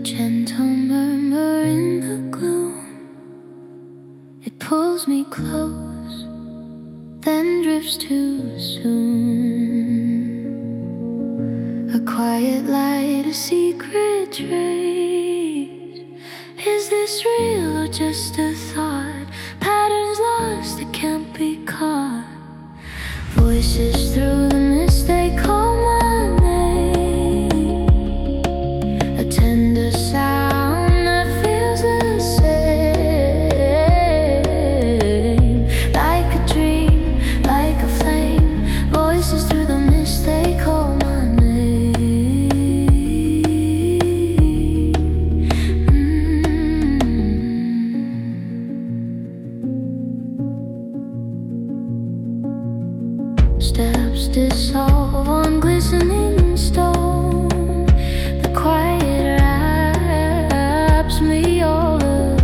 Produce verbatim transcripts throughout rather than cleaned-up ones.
Gentle murmur in the gloom, it pulls me close, then drifts too soon. A quiet light, a secret trace. Is this real or just a thought? Patterns lost that can't be caught. Voices through the mist, they call my name. A tender sound that feels the same. Like a dream, like a flame. Voices through the mist, they call my name. mm. Steps dissolve on glistening stone. The quiet wraps me all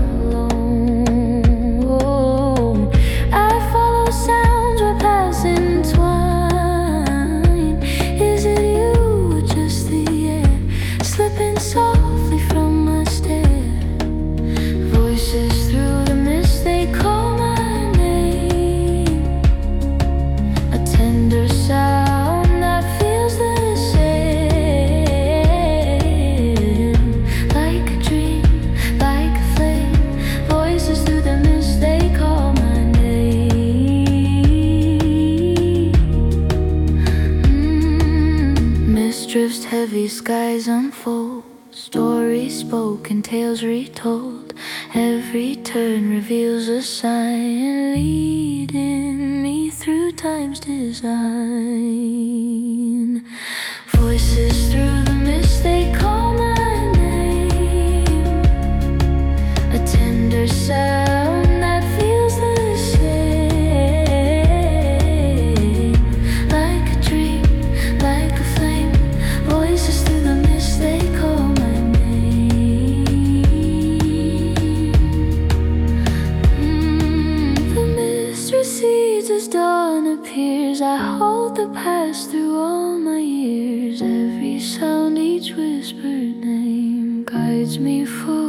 alone. I follow sounds where paths entwine. Is it you or just the air slipping softly from my stare? Voices through the mist, they call my name. A tender sound that feels the same. Like a dream, like a flame. Voices through the mist, they call my name. mm. Mist drifts heavy, skies unfold. Stories spoken, tales retold. Every turn reveals a sign, leading me through time's design. Voices through the mist, they call my name. A tender sound that feels the same. Like a dream, like a flame. Voices through the mist, they call my recedes as dawn appears. I hold the past through all my years. Every sound, each whispered name guides me forward.